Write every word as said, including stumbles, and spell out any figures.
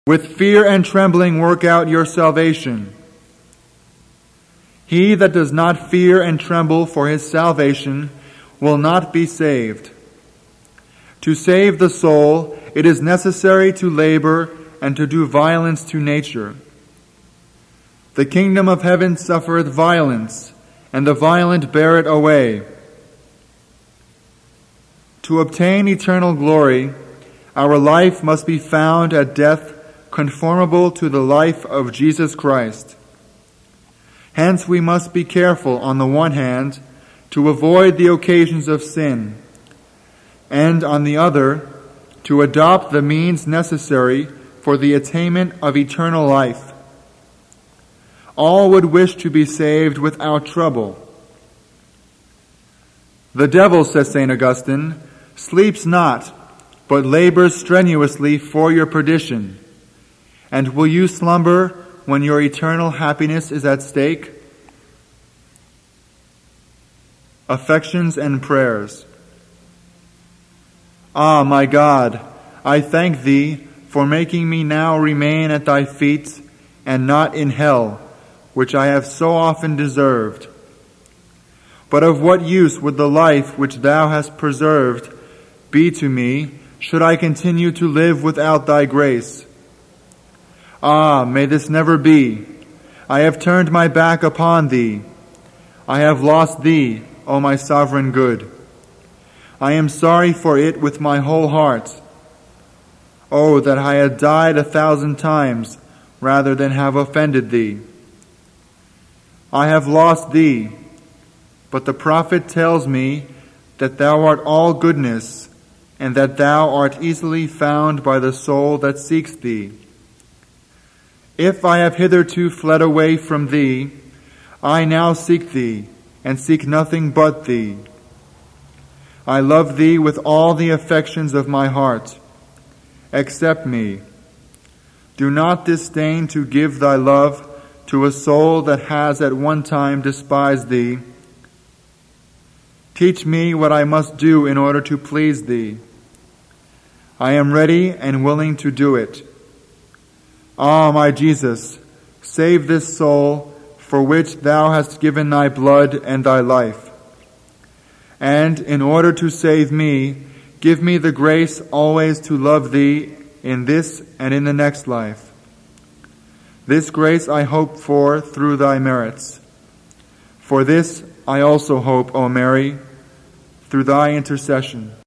With fear and trembling work out your salvation. He that does not fear and tremble for his salvation will not be saved. To save the soul, it is necessary to labor and to do violence to nature. The kingdom of heaven suffereth violence, and the violent bear it away. To obtain eternal glory, our life must be found at death conformable to the life of Jesus Christ. Hence we must be careful, on the one hand, to avoid the occasions of sin, and on the other, to adopt the means necessary for the attainment of eternal life. All would wish to be saved without trouble. The devil, says Saint Augustine, sleeps not, but labors strenuously for your perdition. And will you slumber when your eternal happiness is at stake? Affections and prayers. Ah, my God, I thank Thee for making me now remain at Thy feet and not in hell, which I have so often deserved. But of what use would the life which Thou hast preserved be to me, should I continue to live without Thy grace? Ah, may this never be. I have turned my back upon Thee. I have lost Thee, O my sovereign good. I am sorry for it with my whole heart. Oh, that I had died a thousand times rather than have offended Thee. I have lost Thee, but the prophet tells me that Thou art all goodness, and that Thou art easily found by the soul that seeks Thee. If I have hitherto fled away from Thee, I now seek Thee, and seek nothing but Thee. I love Thee with all the affections of my heart. Accept me. Do not disdain to give Thy love to a soul that has at one time despised Thee. Teach me what I must do in order to please Thee. I am ready and willing to do it. Ah, my Jesus, save this soul for which Thou hast given Thy blood and Thy life. And in order to save me, give me the grace always to love Thee in this and in the next life. This grace I hope for through Thy merits. For this I also hope, O Mary, through Thy intercession.